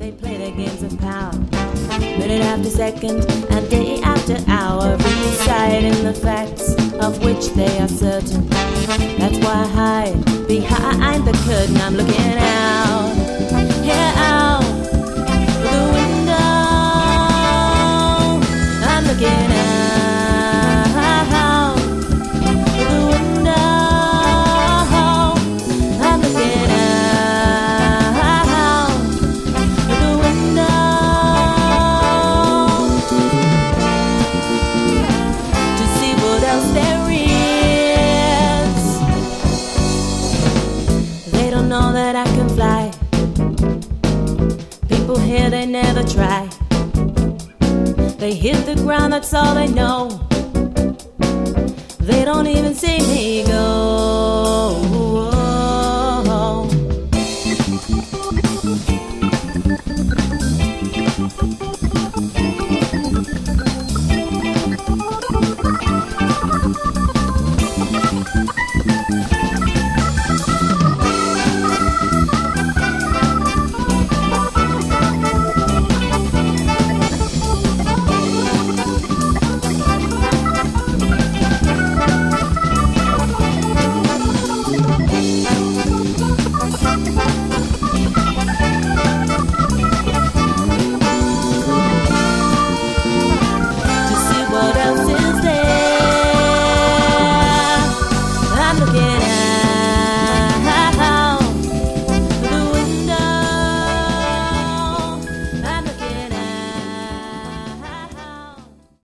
They play their games of power, minute after second and day after hour, reciting the facts of which they are certain. That's why I hide behind the curtain. I'm looking out, here out the window. I'm looking out the window. I'm looking out the window to see what else there is. They don't know that I can fly. People here, they never try. They hit the ground, that's all they know. They don't even see me go.